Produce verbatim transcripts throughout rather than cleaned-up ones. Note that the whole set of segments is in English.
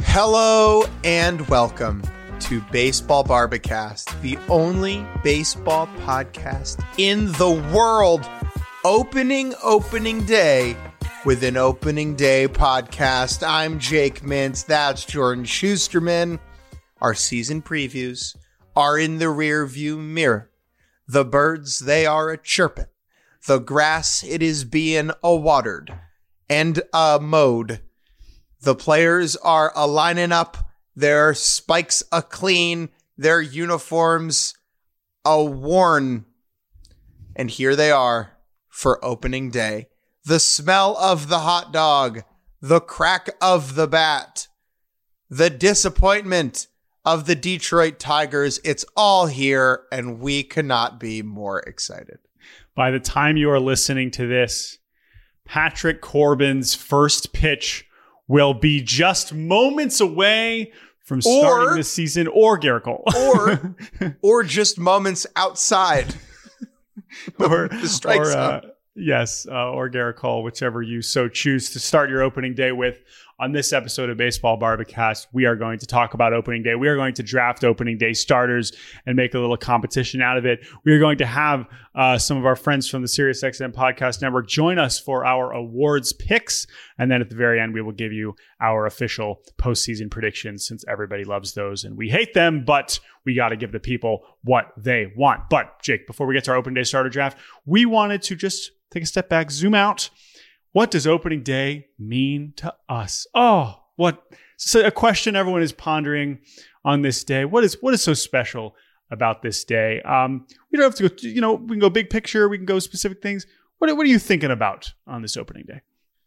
Hello and welcome to Baseball Barbacast, the only baseball podcast in the world opening opening day with an opening day podcast. I'm Jake Mintz. That's Jordan Schusterman. Our season previews are in the rear view mirror. The birds, they are a chirping. The grass, it is being a watered and a mowed. The players are a lining up, their spikes a clean, their uniforms a worn. And here they are for opening day. The smell of the hot dog, the crack of the bat, the disappointment of the Detroit Tigers. It's all here, and we cannot be more excited. By the time you are listening to this, Patrick Corbin's first pitch will be just moments away from starting or, the season, or Garrett Cole. or, or just moments outside or, the strike or, zone. Uh, yes, uh, or Garrett Cole, whichever you so choose to start your opening day with. On this episode of Baseball Barbacast, we are going to talk about opening day. We are going to draft opening day starters and make a little competition out of it. We are going to have uh, some of our friends from the SiriusXM Podcast Network join us for our awards picks. And then at the very end, we will give you our official postseason predictions, since everybody loves those and we hate them, but we got to give the people what they want. But Jake, before we get to our opening day starter draft, we wanted to just take a step back, zoom out. What does opening day mean to us? Oh, what so a question everyone is pondering on this day. What is what is so special about this day? Um, we don't have to go, you know, we can go big picture, we can go specific things. What, what are you thinking about on this opening day?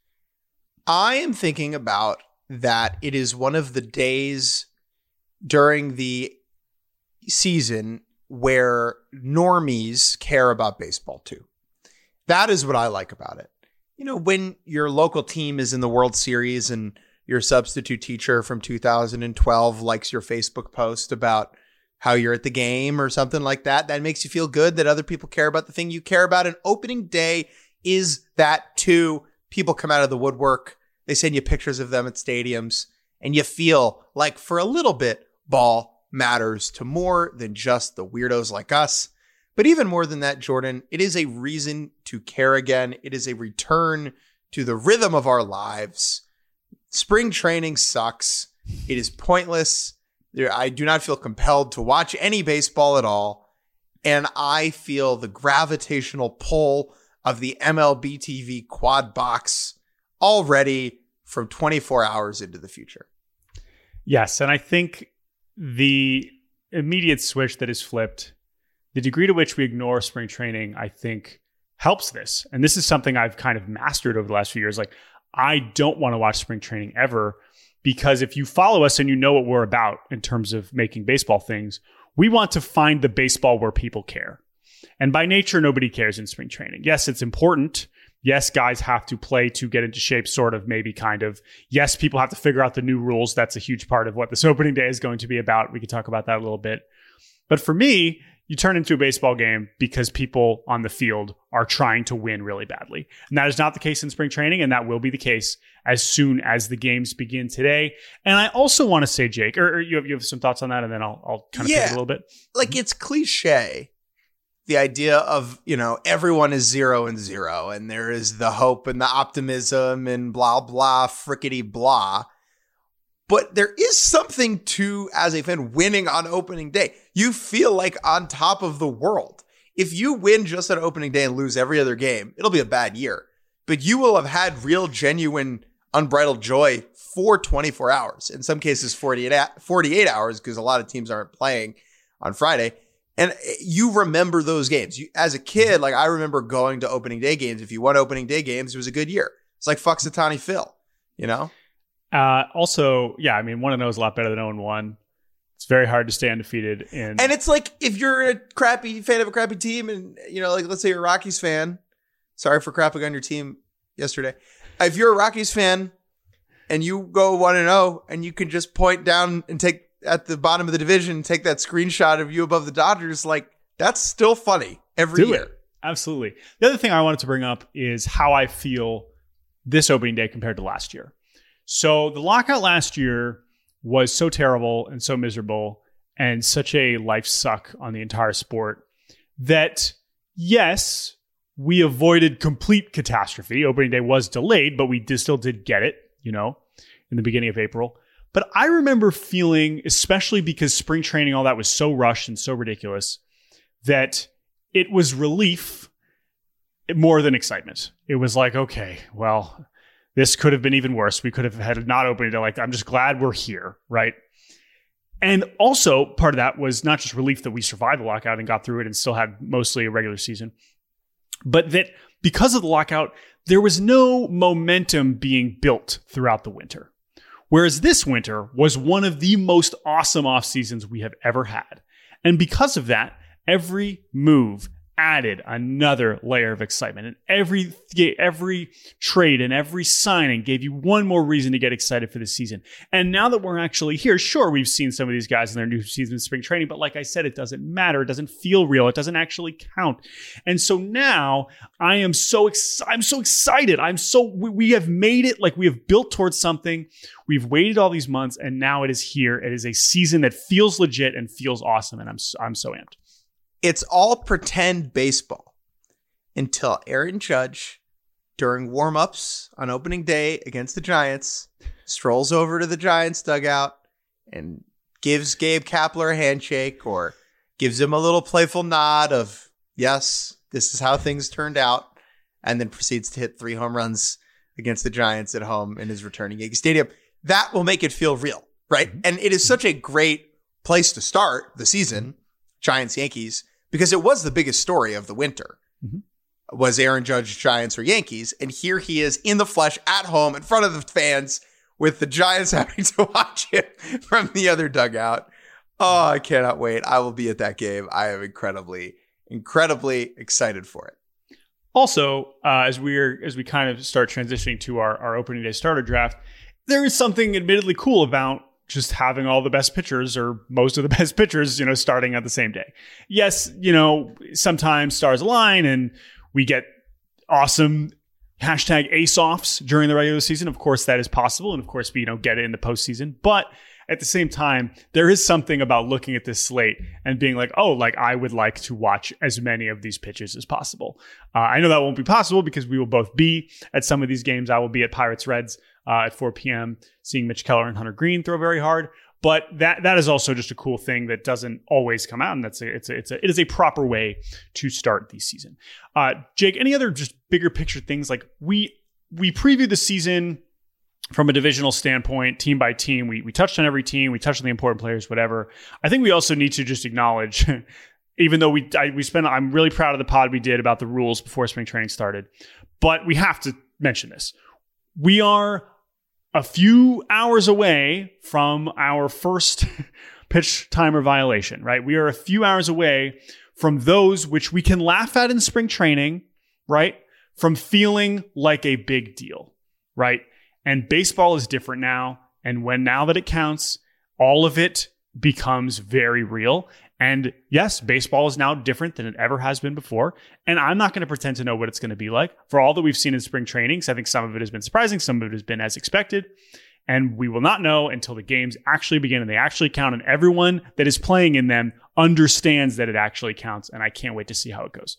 I am thinking about that it is one of the days during the season where normies care about baseball too. That is what I like about it. You know, when your local team is in the World Series and your substitute teacher from two thousand twelve likes your Facebook post about how you're at the game or something like that, that makes you feel good that other people care about the thing you care about. And opening day is that too. People come out of the woodwork. They send you pictures of them at stadiums, and you feel like for a little bit, ball matters to more than just the weirdos like us. But even more than that, Jordan, it is a reason to care again. It is a return to the rhythm of our lives. Spring training sucks. It is pointless. I do not feel compelled to watch any baseball at all. And I feel the gravitational pull of the M L B T V quad box already from twenty-four hours into the future. Yes, and I think the immediate switch that is flipped, the degree to which we ignore spring training, I think, helps this. And this is something I've kind of mastered over the last few years. Like, I don't want to watch spring training ever, because if you follow us and you know what we're about in terms of making baseball things, we want to find the baseball where people care. And by nature, nobody cares in spring training. Yes, it's important. Yes, guys have to play to get into shape, sort of, maybe, kind of. Yes, people have to figure out the new rules. That's a huge part of what this opening day is going to be about. We can talk about that a little bit. But for me, you turn into a baseball game because people on the field are trying to win really badly. And that is not the case in spring training, and that will be the case as soon as the games begin today. And I also want to say, Jake, or, or you have you have some thoughts on that, and then I'll I'll kind of yeah, pick it a little bit. Like, it's cliche, the idea of, you know, everyone is zero and zero, and there is the hope and the optimism and blah, blah, frickety blah. But there is something to, as a fan, winning on opening day. You feel like on top of the world. If you win just on opening day and lose every other game, it'll be a bad year. But you will have had real, genuine, unbridled joy for twenty-four hours. In some cases, forty-eight hours, because a lot of teams aren't playing on Friday. And you remember those games. You, as a kid, like, I remember going to opening day games. If you won opening day games, it was a good year. It's like Punxsutawney Phil, you know? Uh, also, yeah, I mean, one and oh is a lot better than oh and one. It's very hard to stay undefeated. In- and it's like, if you're a crappy fan of a crappy team, and, you know, like, let's say you're a Rockies fan. Sorry for crapping on your team yesterday. If you're a Rockies fan and you go one and oh, and you can just point down and take at the bottom of the division, take that screenshot of you above the Dodgers, like, that's still funny every Do year. It. Absolutely. The other thing I wanted to bring up is how I feel this opening day compared to last year. So the lockout last year was so terrible and so miserable and such a life suck on the entire sport that, yes, we avoided complete catastrophe. Opening day was delayed, but we did, still did get it, you know, in the beginning of April. But I remember feeling, especially because spring training, all that was so rushed and so ridiculous, that it was relief more than excitement. It was like, okay, well, this could have been even worse. We could have had not opening day. Like, I'm just glad we're here, right? And also, part of that was not just relief that we survived the lockout and got through it and still had mostly a regular season, but that because of the lockout, there was no momentum being built throughout the winter. Whereas this winter was one of the most awesome off seasons we have ever had. And because of that, every move added another layer of excitement, and every every trade and every signing gave you one more reason to get excited for the season. And now that we're actually here, sure, we've seen some of these guys in their new season spring training, but like I said, it doesn't matter. It doesn't feel real. It doesn't actually count. And so now I am so ex- I'm so excited. I'm so we, we have made it. Like, we have built towards something. We've waited all these months, and now it is here. It is a season that feels legit and feels awesome, and I'm I'm so amped. It's all pretend baseball until Aaron Judge, during warm-ups on opening day against the Giants, strolls over to the Giants dugout and gives Gabe Kapler a handshake or gives him a little playful nod of, yes, this is how things turned out, and then proceeds to hit three home runs against the Giants at home in his returning Yankee Stadium. That will make it feel real, right? Mm-hmm. And it is such a great place to start the season, Giants-Yankees, because it was the biggest story of the winter, mm-hmm. was Aaron Judge, Giants or Yankees. And here he is in the flesh at home in front of the fans with the Giants having to watch it from the other dugout. Oh, I cannot wait. I will be at that game. I am incredibly, incredibly excited for it. Also, uh, as we're as we kind of start transitioning to our, our opening day starter draft, there is something admittedly cool about just having all the best pitchers or most of the best pitchers, you know, starting at the same day. Yes, you know, sometimes stars align and we get awesome hashtag ace-offs during the regular season. Of course, that is possible. And of course, we, you know, get it in the postseason. But at the same time, there is something about looking at this slate and being like, oh, like I would like to watch as many of these pitches as possible. Uh, I know that won't be possible because we will both be at some of these games. I will be at Pirates Reds uh, at four p.m. seeing Mitch Keller and Hunter Green throw very hard. But that that is also just a cool thing that doesn't always come out, and that's a, it's a, it's a, it is a proper way to start the season. Uh, Jake, any other just bigger picture things? Like we we previewed the season from a divisional standpoint, team by team. We we touched on every team. We touched on the important players, whatever. I think we also need to just acknowledge, even though we I, we spent, I'm really proud of the pod we did about the rules before spring training started, but we have to mention this. We are a few hours away from our first pitch timer violation, right? We are a few hours away from those which we can laugh at in spring training, right? From feeling like a big deal, right? And baseball is different now. And when now that it counts, all of it becomes very real. And yes, baseball is now different than it ever has been before. And I'm not going to pretend to know what it's going to be like. For all that we've seen in spring trainings, I think some of it has been surprising. Some of it has been as expected. And we will not know until the games actually begin and they actually count. And everyone that is playing in them understands that it actually counts. And I can't wait to see how it goes.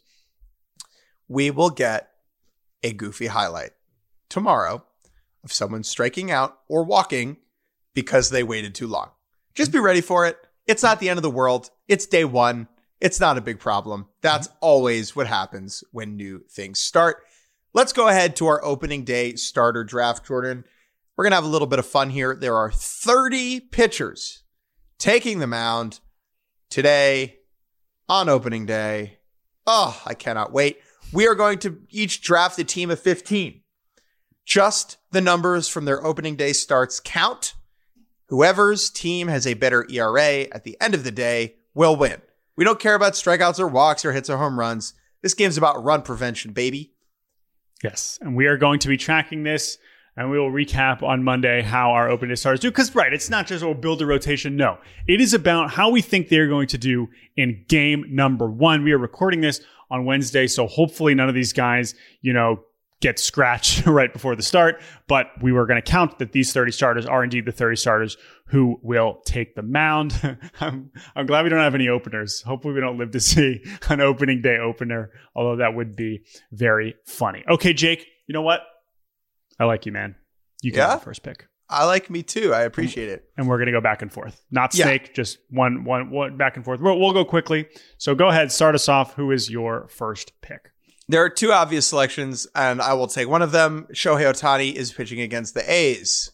We will get a goofy highlight tomorrow of someone striking out or walking because they waited too long. Just be ready for it. It's not the end of the world. It's day one. It's not a big problem. That's always what happens when new things start. Let's go ahead to our opening day starter draft, Jordan. We're going to have a little bit of fun here. There are thirty pitchers taking the mound today on opening day. Oh, I cannot wait. We are going to each draft a team of fifteen. Just the numbers from their opening day starts count. Whoever's team has a better E R A at the end of the day will win. We don't care about strikeouts or walks or hits or home runs. This game's about run prevention, baby. Yes, and we are going to be tracking this, and we will recap on Monday how our opening day starters do. Because, right, it's not just, oh, build a rotation. No, it is about how we think they're going to do in game number one. We are recording this on Wednesday, so hopefully none of these guys, you know, get scratched right before the start, but we were going to count that these thirty starters are indeed the thirty starters who will take the mound. I'm, I'm glad we don't have any openers. Hopefully we don't live to see an opening day opener, although that would be very funny. Okay, Jake, you know what? I like you, man. You get Yeah? the first pick. I like me too. I appreciate it. And we're going to go back and forth. Not Yeah. snake, just one, one, one back and forth. We'll, we'll go quickly. So go ahead, start us off. Who is your first pick? There are two obvious selections, and I will take one of them. Shohei Ohtani is pitching against the A's.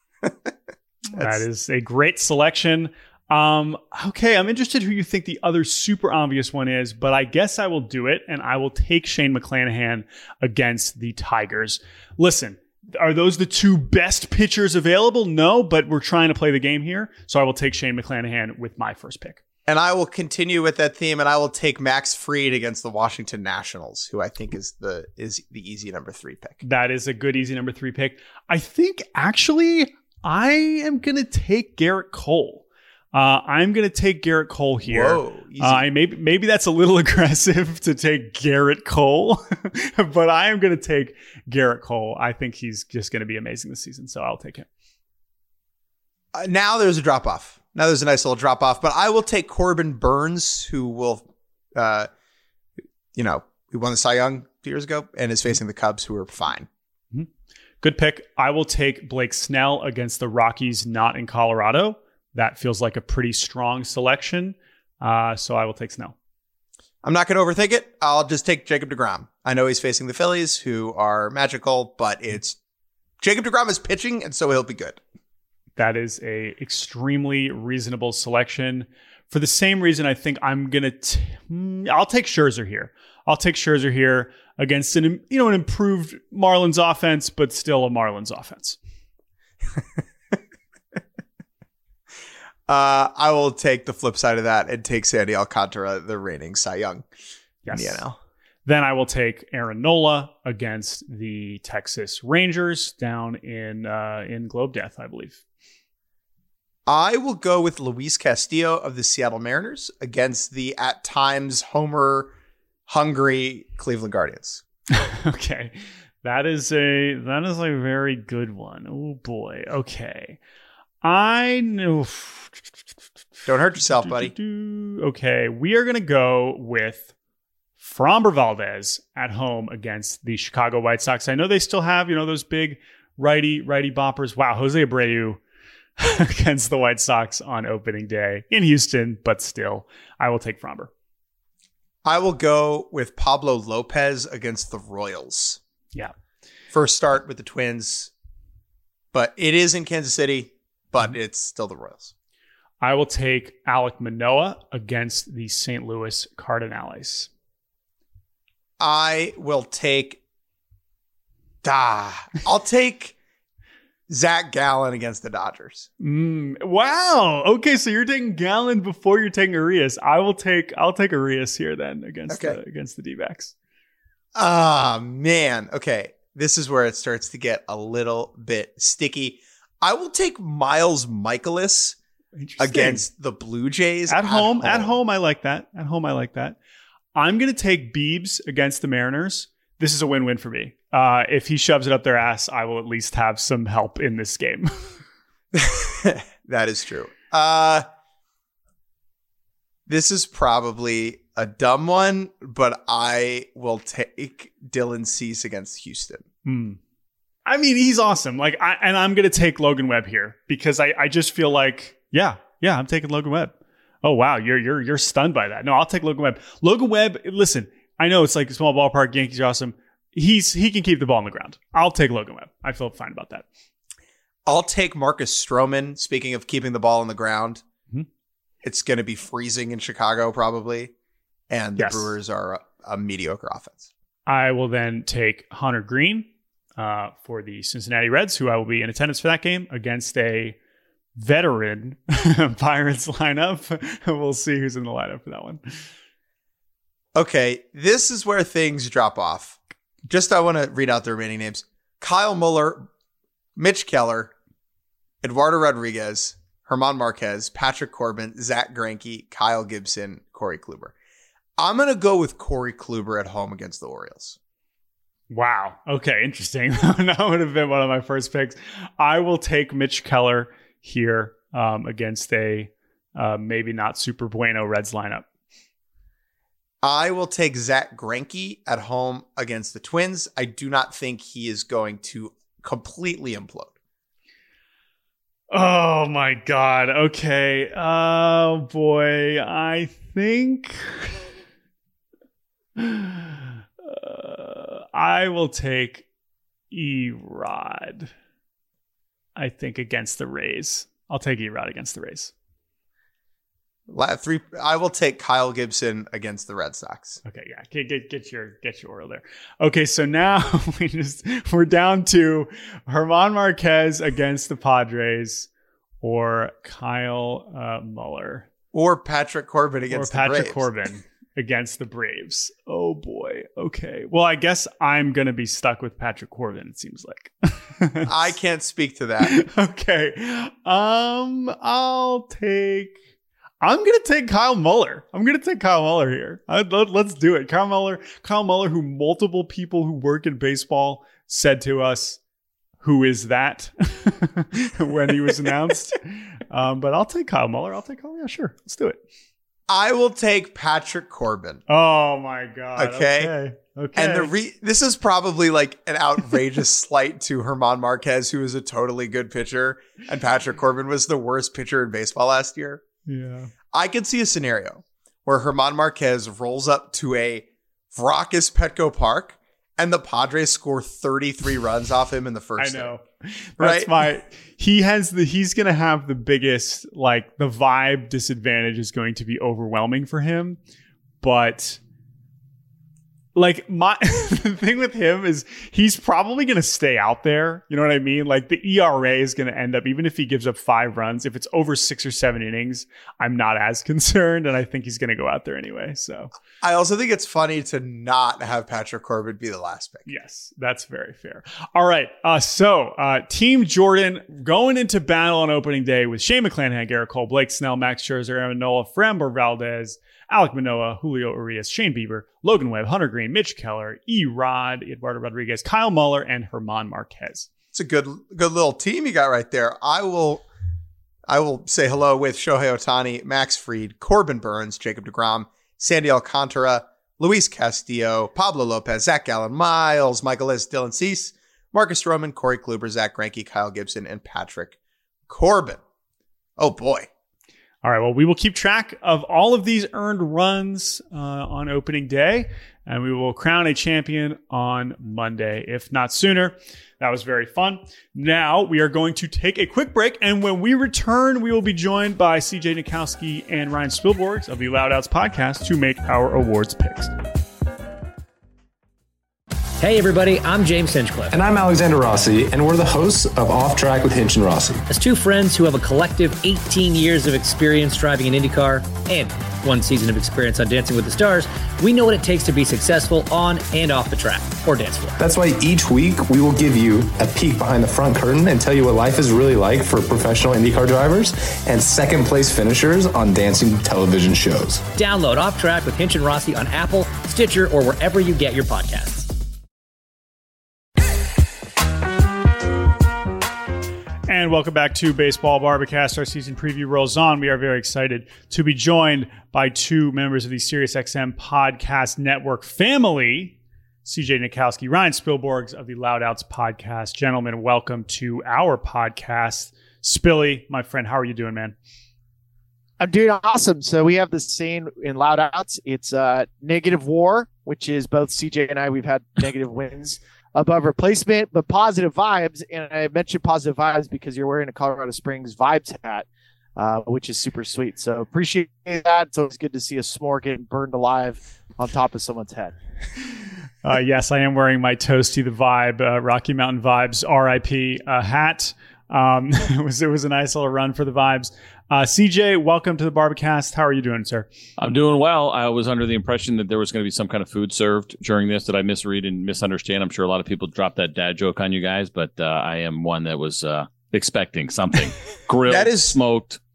That is a great selection. Um, okay, I'm interested who you think the other super obvious one is, but I guess I will do it, and I will take Shane McClanahan against the Tigers. Listen, are those the two best pitchers available? No, but we're trying to play the game here, so I will take Shane McClanahan with my first pick. And I will continue with that theme, and I will take Max Fried against the Washington Nationals, who I think is the is the easy number three pick. That is a good, easy number three pick. I think, actually, I am going to take Garrett Cole. Uh, I'm going to take Garrett Cole here. Whoa, easy. Uh, maybe, maybe that's a little aggressive to take Garrett Cole, but I am going to take Garrett Cole. I think he's just going to be amazing this season, so I'll take him. Uh, now there's a drop off. Now there's a nice little drop off, but I will take Corbin Burns, who will, uh, you know, who won the Cy Young two years ago and is facing the Cubs, who are fine. Mm-hmm. Good pick. I will take Blake Snell against the Rockies, not in Colorado. That feels like a pretty strong selection. Uh, so I will take Snell. I'm not going to overthink it. I'll just take Jacob deGrom. I know he's facing the Phillies, who are magical, but it's Jacob deGrom is pitching, and so he'll be good. That is a extremely reasonable selection. For the same reason, I think I'm gonna. T- I'll take Scherzer here. I'll take Scherzer here against an you know an improved Marlins offense, but still a Marlins offense. uh, I will take the flip side of that and take Sandy Alcantara, the reigning Cy Young Yes. in the N L. Then I will take Aaron Nola against the Texas Rangers down in uh, in Globe Death, I believe. I will go with Luis Castillo of the Seattle Mariners against the at times homer hungry Cleveland Guardians. Okay. That is a that is a very good one. Oh boy. Okay. I know. Don't hurt yourself, buddy. Okay. We are going to go with Framber Valdez at home against the Chicago White Sox. I know they still have, you know, those big righty righty boppers. Wow, Jose Abreu against the White Sox on opening day in Houston, but still, I will take Framber. I will go with Pablo Lopez against the Royals. Yeah. First start with the Twins, but it is in Kansas City, but it's still the Royals. I will take Alek Manoah against the Saint Louis Cardinals. I will take. Ah, I'll take Zach Gallen against the Dodgers. Mm, wow. Okay, so you're taking Gallen before you're taking Arias. I will take. I'll take Arias here then against Okay. the against the D-backs. Ah, man. Okay, this is where it starts to get a little bit sticky. I will take Miles Michaelis against the Blue Jays at home. At home, I like that. At home, I like that. I'm going to take Biebs against the Mariners. This is a win-win for me. Uh, if he shoves it up their ass, I will at least have some help in this game. That is true. Uh, this is probably a dumb one, but I will take Dylan Cease against Houston. Hmm. I mean, he's awesome. Like, I, and I'm going to take Logan Webb here because I, I just feel like, yeah, yeah, I'm taking Logan Webb. Oh wow, you're you're you're stunned by that. No, I'll take Logan Webb. Logan Webb. Listen, I know it's like a small ballpark. Yankees are awesome. He's he can keep the ball on the ground. I'll take Logan Webb. I feel fine about that. I'll take Marcus Stroman. Speaking of keeping the ball on the ground, mm-hmm. It's going to be freezing in Chicago probably, and the yes. Brewers are a, a mediocre offense. I will then take Hunter Green uh, for the Cincinnati Reds, who I will be in attendance for that game against a veteran Pirates lineup. We'll see who's in the lineup for that one. Okay, this is where things drop off. Just I want to read out the remaining names. Kyle Muller, Mitch Keller, Eduardo Rodriguez, Herman Marquez, Patrick Corbin, Zach Greinke, Kyle Gibson, Corey Kluber. I'm going to go with Corey Kluber at home against the Orioles. Wow. Okay, interesting. That would have been one of my first picks. I will take Mitch Keller here um, against a uh, maybe not super bueno Reds lineup. I will take Zach Greinke at home against the Twins. I do not think he is going to completely implode. Oh my God. Okay. Oh boy. I think uh, I will take E-Rod. I think against the Rays. I'll take E-Rod against the Rays. La- Three. I will take Kyle Gibson against the Red Sox. Okay, yeah, get get, get your get your oral there. Okay, so now we just we're down to German Marquez against the Padres, or Kyle uh, Muller, or Patrick Corbin against or Patrick the Braves. Corbin against the Braves. Oh boy. Okay. Well, I guess I'm gonna be stuck with Patrick Corbin. It seems like. I can't speak to that. Okay. Um, I'll take. I'm going to take Kyle Muller. I'm going to take Kyle Muller here. I, let, let's do it. Kyle Muller, Kyle Muller, who multiple people who work in baseball said to us, who is that when he was announced. Um, but I'll take Kyle Muller. I'll take Kyle. Yeah, sure. Let's do it. I will take Patrick Corbin. Oh, my God. Okay. Okay. okay. And the re- this is probably like an outrageous slight to German Marquez, who is a totally good pitcher. And Patrick Corbin was the worst pitcher in baseball last year. Yeah, I could see a scenario where German Marquez rolls up to a raucous Petco Park and the Padres score thirty-three runs off him in the first. I know. Inning. That's Right? my he has the he's gonna have the biggest, like, the vibe disadvantage is going to be overwhelming for him. But like my the thing with him is he's probably going to stay out there. You know what I mean? Like the E R A is going to end up, even if he gives up five runs, if it's over six or seven innings, I'm not as concerned. And I think he's going to go out there anyway. So I also think it's funny to not have Patrick Corbin be the last pick. yes, that's very fair. All right. Uh, so uh, Team Jordan going into battle on opening day with Shane McClanahan, Garrett Cole, Blake Snell, Max Scherzer, Aaron Nola, Framber Valdez, Alek Manoah, Julio Urias, Shane Bieber, Logan Webb, Hunter Green, Mitch Keller, E-Rod, Eduardo Rodriguez, Kyle Muller, and German Marquez. It's a good, good little team you got right there. I will, I will say hello with Shohei Ohtani, Max Fried, Corbin Burns, Jacob deGrom, Sandy Alcantara, Luis Castillo, Pablo Lopez, Zach Gallen, Miles, Michaelis, Dylan Cease, Marcus Stroman, Corey Kluber, Zach Greinke, Kyle Gibson, and Patrick Corbin. Oh boy. All right, well, we will keep track of all of these earned runs uh, on opening day, and we will crown a champion on Monday, if not sooner. That was very fun. Now we are going to take a quick break, and when we return, we will be joined by C J Nikowski and Ryan Spielborgs of the Loud Outs podcast to make our awards picks. Hey everybody, I'm James Hinchcliffe. And I'm Alexander Rossi, and we're the hosts of Off Track with Hinch and Rossi. As two friends who have a collective eighteen years of experience driving an IndyCar and one season of experience on Dancing with the Stars, we know what it takes to be successful on and off the track or dance floor. That's why each week we will give you a peek behind the front curtain and tell you what life is really like for professional IndyCar drivers and second place finishers on dancing television shows. Download Off Track with Hinch and Rossi on Apple, Stitcher, or wherever you get your podcasts. And welcome back to Baseball Barbacast. Our season preview rolls on. We are very excited to be joined by two members of the SiriusXM Podcast Network family, C J Nikowski, Ryan Spielborgs of the Loud Outs podcast. Gentlemen, welcome to our podcast. Spilly, my friend, how are you doing, man? I'm doing awesome. So we have this saying in Loud Outs. It's uh, negative war, which is both C J and I, we've had negative wins above replacement, but positive vibes. And I mentioned positive vibes because you're wearing a Colorado Springs Vibes hat, uh, which is super sweet. So appreciate that. It's always good to see a s'more getting burned alive on top of someone's head. Uh, yes, I am wearing my Toasty the Vibe, uh, Rocky Mountain Vibes R I P uh, hat. Um, it was it was a nice little run for the Vibes. Uh, C J, welcome to the Barbacast. How are you doing, sir? I'm doing well. I was under the impression that there was going to be some kind of food served during this. Did I misread and misunderstand? I'm sure a lot of people dropped that dad joke on you guys, but uh, I am one that was uh, expecting something grilled, That is- smoked.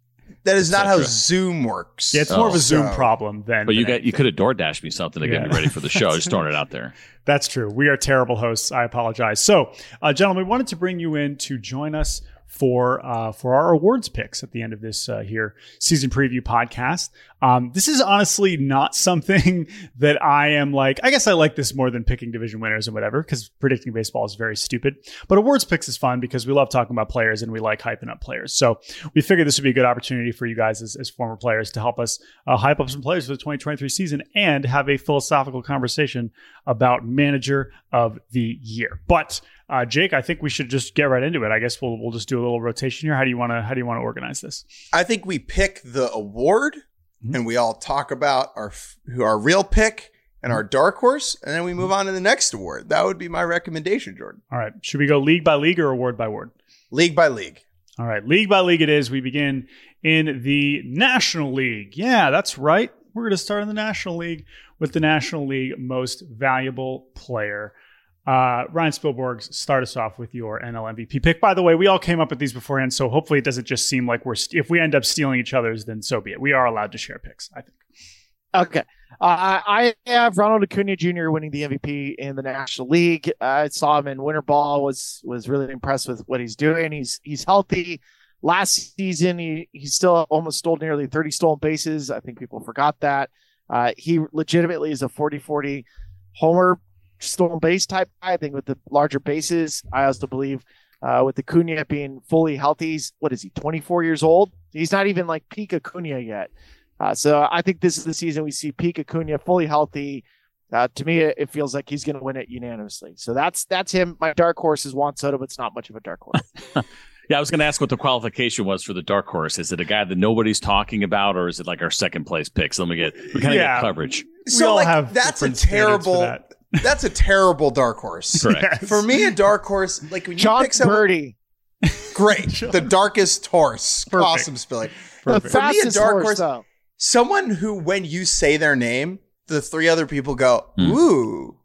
That is not how cetera. Zoom works. Yeah, it's more Oh, of a Zoom so- problem than. But you than got you could have DoorDashed me something to get Yeah. me ready for the show. Just throwing it out there. That's true. We are terrible hosts. I apologize. So, uh, gentlemen, we wanted to bring you in to join us for uh, for our awards picks at the end of this uh, here season preview podcast. Um, this is honestly not something that I am like. I guess I like this more than picking division winners and whatever, because predicting baseball is very stupid. But awards picks is fun because we love talking about players and we like hyping up players. So we figured this would be a good opportunity for you guys as, as former players to help us uh, hype up some players for the twenty twenty-three season and have a philosophical conversation about manager of the year. But Uh, Jake, I think we should just get right into it. I guess we'll we'll just do a little rotation here. How do you want to how do you want to organize this? I think we pick the award Mhm. and we all talk about our who our real pick and our dark horse, and then we move on to the next award. That would be my recommendation, Jordan. All right. Should we go league by league or award by award? League by league. All right. League by league it is. We begin in the National League. Yeah, that's right. We're going to start in the National League with the National League Most Valuable Player. Uh, Ryan Spielborg, start us off with your N L M V P pick. By the way, we all came up with these beforehand, so hopefully it doesn't just seem like we're, st- if we end up stealing each other's, then so be it. We are allowed to share picks, I think. Okay. Uh, I have Ronald Acuna Junior winning the M V P in the National League. I saw him in winter ball, was was really impressed with what he's doing. He's he's healthy. Last season, he, he still almost stole nearly thirty stolen bases. I think people forgot that. Uh, he legitimately is a forty forty homer stolen base type guy. I think with the larger bases, I also believe uh, with Acuna being fully healthy, he's, what is he, twenty-four years old? He's not even like peak Acuna yet. Uh, so I think this is the season we see peak Acuna fully healthy. Uh, to me, it feels like he's going to win it unanimously. So that's that's him. My dark horse is Juan Soto, but it's not much of a dark horse. Yeah, I was going to ask what the qualification was for the dark horse. Is it a guy that nobody's talking about, or is it like our second place pick? So let me get we kind of Yeah. get coverage. We So all like have that's a different standards for terrible that. that's a terrible dark horse. Correct. Yes. For me, a dark horse, like when you John pick someone Birdie, great, the darkest horse. Perfect. Awesome, Spilly. the Perfect. For me, a fastest dark horse, horse- though. Someone who, when you say their name, the three other people go, Hmm. ooh.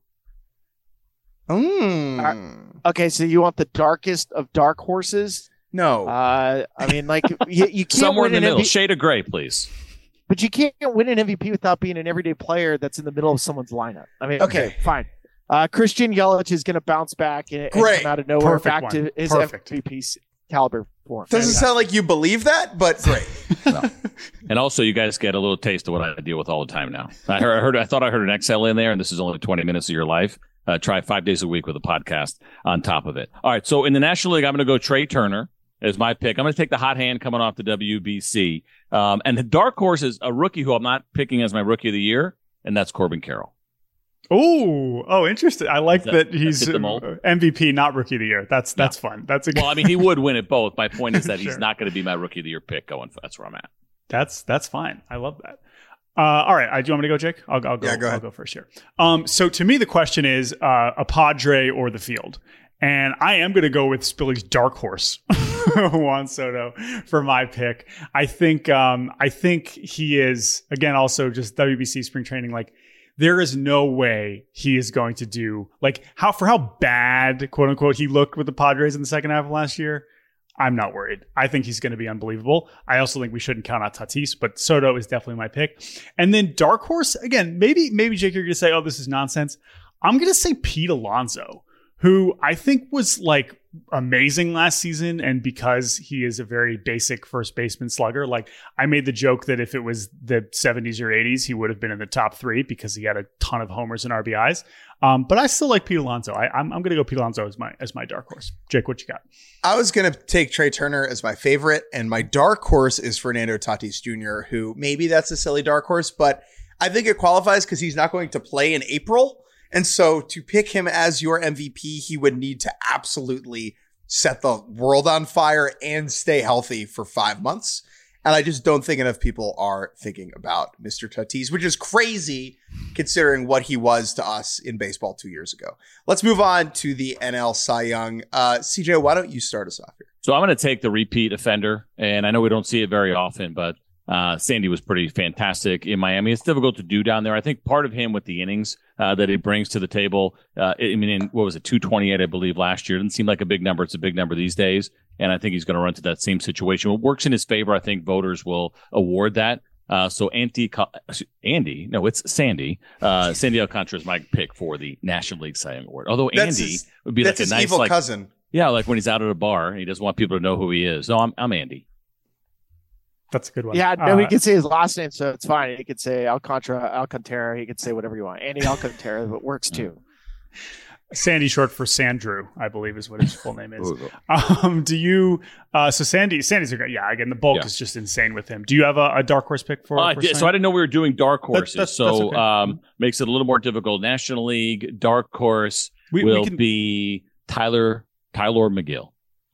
Mm. Okay, so you want the darkest of dark horses? No. Uh, I mean, like you, you can't Somewhere in win the an middle, M V P, shade of gray, please. but you can't win an M V P without being an everyday player that's in the middle of someone's lineup. I mean, okay, Okay. fine. Uh, Christian Yelich is going to bounce back and, and Great. come out of nowhere Perfect back one. to his Perfect. M V P caliber form. Doesn't sound like you believe that, but great. And also, you guys get a little taste of what I deal with all the time now. I heard, I heard, I thought I heard an X L in there, and this is only twenty minutes of your life. Uh, try five days a week with a podcast on top of it. All right, so in the National League, I'm going to go Trey Turner as my pick. I'm going to take the hot hand coming off the W B C. Um, and the dark horse is a rookie who I'm not picking as my rookie of the year, and that's Corbin Carroll. Oh, oh, interesting. I like That- that, that he's fit the mold? M V P, not rookie of the year. That's that's fun. That's a good, Well, I mean, he would win it both. My point is that Sure. he's not going to be my rookie of the year pick going. That's where I'm at. That's that's fine. I love that. Uh, all right, I, do you want me to go, Jake? I'll, I'll go. Yeah, go I'll ahead. go first here. Um, so to me, the question is uh, a Padre or the field, and I am going to go with Spilly's dark horse, Juan Soto, for my pick. I think um, I think he is again also just W B C spring training. Like there is no way he is going to do like how for how bad quote unquote he looked with the Padres in the second half of last year. I'm not worried. I think he's going to be unbelievable. I also think we shouldn't count out Tatis, but Soto is definitely my pick. And then dark horse, again, maybe, maybe Jake, you're going to say, oh, this is nonsense. I'm going to say Pete Alonso, who I think was like amazing last season. And because he is a very basic first baseman slugger, like I made the joke that if it was the seventies or eighties, he would have been in the top three because he had a ton of homers and R B Is. Um, but I still like Pete Alonso. I, I'm, I'm going to go Pete Alonso as my, as my dark horse. Jake, what you got? I was going to take Trey Turner as my favorite, and my dark horse is Fernando Tatis Junior, who maybe that's a silly dark horse, but I think it qualifies because he's not going to play in April. And so to pick him as your M V P, he would need to absolutely set the world on fire and stay healthy for five months. And I just don't think enough people are thinking about Mister Tatis, which is crazy considering what he was to us in baseball two years ago. Let's move on to the N L Cy Young. Uh, C J, why don't you start us off here? So I'm going to take the repeat offender, and I know we don't see it very often, but uh, Sandy was pretty fantastic in Miami. It's difficult to do down there. I think part of him with the innings uh, that he brings to the table, uh, I mean, in, what was it, two twenty-eight, I believe, last year. It didn't seem like a big number. It's a big number these days. and I think he's going to run to that same situation. What works in his favor, I think voters will award that. Uh, so Andy, Andy, no, it's Sandy. Uh, Sandy Alcantara is my pick for the National League Cy Young Award. Although that's Andy his, would be like a nice evil like, cousin. Yeah, like when he's out at a bar and he doesn't want people to know who he is. No, I'm I'm Andy. That's a good one. Yeah, no, uh, he can say his last name, so it's fine. He could say Alcantara, Alcantara. He could say whatever you want. Andy Alcantara, but works too. Sandy, short for Sandrew, I believe is what his full name is. Um, do you? Uh, so Sandy, Sandy's a great. Yeah, again, the bulk Yeah. is just insane with him. Do you have a, a dark horse pick for? Oh, I for did, so Sandy? I didn't know we were doing dark horses. that's- so that's okay. um, makes it a little more difficult. National League dark horse We- we will can- be Tyler Tyler McGill.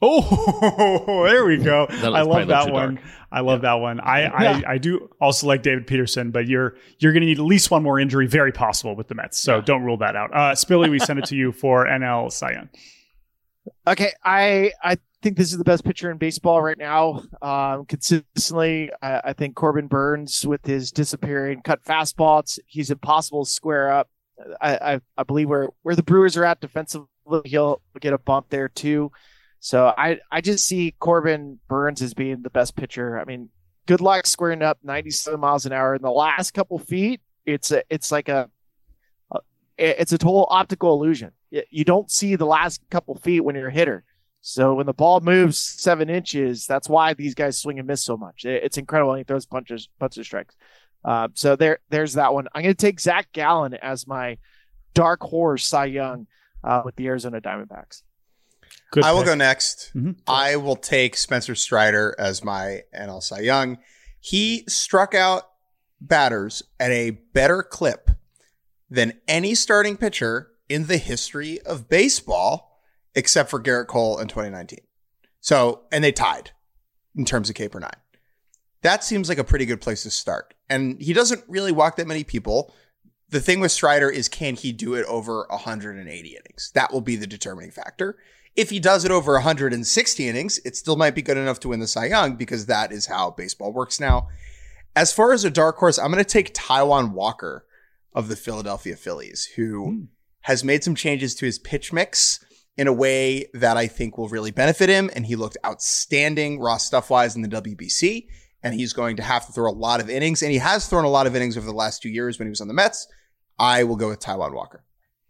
Oh, there we go. That I probably love that too one. dark. I love that one. I, Yeah. I I do also like David Peterson, but you're you're going to need at least one more injury, very possible with the Mets. So Yeah. don't rule that out. Uh, Spilly, we send it to you for N L Cy Young. Okay, I I think this is the best pitcher in baseball right now. Um, consistently, I, I think Corbin Burns with his disappearing cut fastball, it's, he's impossible to square up. I, I I believe where where the Brewers are at defensively, he'll get a bump there too. So I I just see Corbin Burns as being the best pitcher. I mean, good luck squaring up ninety-seven miles an hour in the last couple feet. It's a it's like a it's a total optical illusion. You don't see the last couple feet when you're a hitter. So when the ball moves seven inches, that's why these guys swing and miss so much. It's incredible. He throws punches, punches, strikes. Uh, so there, there's that one. I'm going to take Zach Gallen as my dark horse Cy Young uh, with the Arizona Diamondbacks. Good I will pick. go next. Mhm. I will take Spencer Strider as my N L Cy Young. He struck out batters at a better clip than any starting pitcher in the history of baseball, except for Garrett Cole in twenty nineteen. So, and they tied in terms of K per nine. That seems like a pretty good place to start. And he doesn't really walk that many people. The thing with Strider is, can he do it over one hundred eighty innings? That will be the determining factor. If he does it over one hundred sixty innings, it still might be good enough to win the Cy Young because that is how baseball works now. As far as a dark horse, I'm going to take Taijuan Walker of the Philadelphia Phillies, who mm. has made some changes to his pitch mix in a way that I think will really benefit him. And he looked outstanding raw stuff-wise in the W B C. And he's going to have to throw a lot of innings. And he has thrown a lot of innings over the last two years when he was on the Mets. I will go with Taijuan Walker.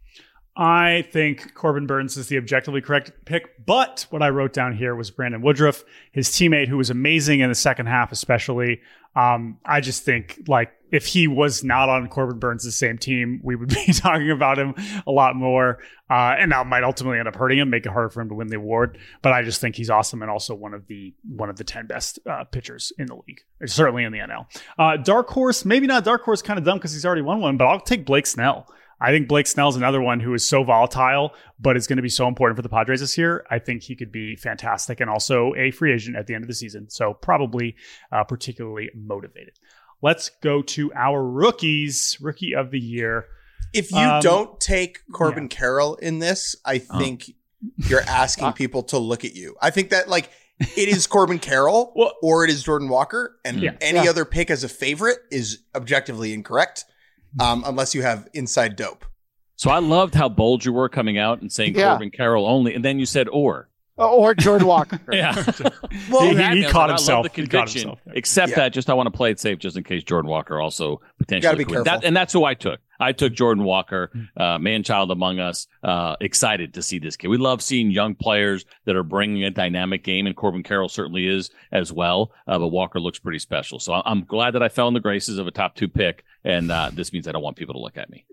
I think Corbin Burns is the objectively correct pick, but what I wrote down here was Brandon Woodruff, his teammate, who was amazing in the second half, especially. Um, I just think, like, if he was not on Corbin Burns' same team, we would be talking about him a lot more. Uh, and that might ultimately end up hurting him, make it harder for him to win the award. But I just think he's awesome and also one of the one of the ten best uh, pitchers in the league, certainly in the N L. Uh, dark horse, maybe not dark horse, kind of dumb because he's already won one, but I'll take Blake Snell. I think Blake Snell's another one who is so volatile, but is going to be so important for the Padres this year. I think he could be fantastic and also a free agent at the end of the season. So probably uh, particularly motivated. Let's go to our rookies, rookie of the year. If you um, don't take Corbin yeah. Carroll in this, I think oh. you're asking people to look at you. I think that, like, it is Corbin Carroll well, or it is Jordan Walker, and yeah. any yeah. other pick as a favorite is objectively incorrect. Um, unless you have inside dope. So I loved how bold you were coming out and saying yeah. Corbin Carroll only, and then you said or. Or Jordan Walker. yeah. well, he, he, he caught himself. The conviction, himself. Except yeah. that, just I want to play it safe just in case Jordan Walker also potentially. Got to be careful. That, and that's who I took. I took Jordan Walker, uh, man-child among us. Uh, excited to see this kid. We love seeing young players that are bringing a dynamic game, and Corbin Carroll certainly is as well. Uh, but Walker looks pretty special. So I'm glad that I fell in the graces of a top two pick, and uh, this means I don't want people to look at me.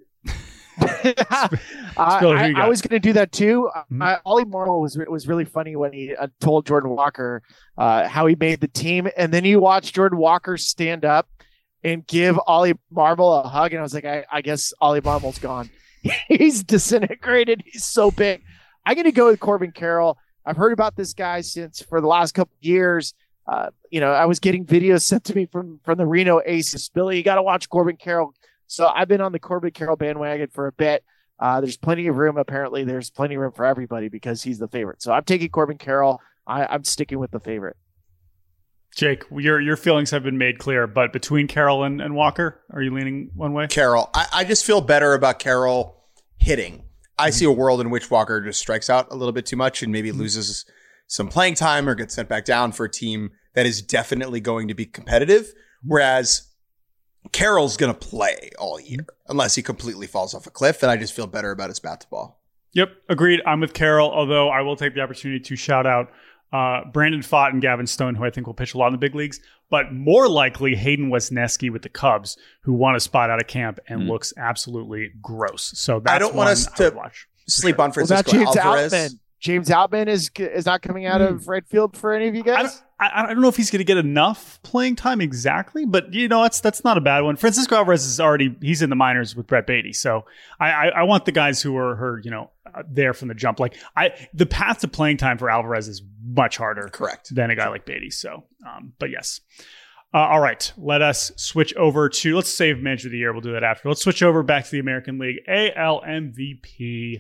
uh, I, I was going to do that too. Mm-hmm. Uh, Ollie Marmol was was really funny when he uh, told Jordan Walker uh, how he made the team, and then you watch Jordan Walker stand up and give Ollie Marmol a hug, and I was like, I, I guess Ollie Marmol's gone. He's disintegrated. He's so big. I'm going to go with Corbin Carroll. I've heard about this guy since for the last couple of years. Uh, you know, I was getting videos sent to me from from the Reno Aces. Billy, you got to watch Corbin Carroll. So I've been on the Corbin Carroll bandwagon for a bit. Uh, there's plenty of room. Apparently, there's plenty of room for everybody because he's the favorite. So I'm taking Corbin Carroll. I, I'm sticking with the favorite. Jake, your your feelings have been made clear, but between Carroll and, and Walker, are you leaning one way? Carroll. I, I just feel better about Carroll hitting. I mm-hmm. see a world in which Walker just strikes out a little bit too much and maybe mm-hmm. loses some playing time or get sent back down for a team that is definitely going to be competitive. Whereas Carroll's going to play all year unless he completely falls off a cliff. And I just feel better about his bat to ball. Yep, agreed. I'm with Carroll, although I will take the opportunity to shout out uh, Brandon Pfaadt and Gavin Stone, who I think will pitch a lot in the big leagues, but more likely Hayden Wesneski with the Cubs, who won a spot out of camp and mm. looks absolutely gross. So that's I don't want us to watch, sleep sure. on Francisco well, James Alvarez. Outman. James Outman is is not coming out mm. of right field for any of you guys? I don't, I, I don't know if he's going to get enough playing time exactly, but you know, that's that's not a bad one. Francisco Alvarez is already, he's in the minors with Brett Beatty. So I, I, I want the guys who are, her, you know, there from the jump. Like I, the path to playing time for Alvarez is much harder correct than a guy like Beatty. So, um, but yes. Uh, all right, let us switch over to, let's save Manager of the Year. We'll do that after. Let's switch over back to the American League. A L M V P.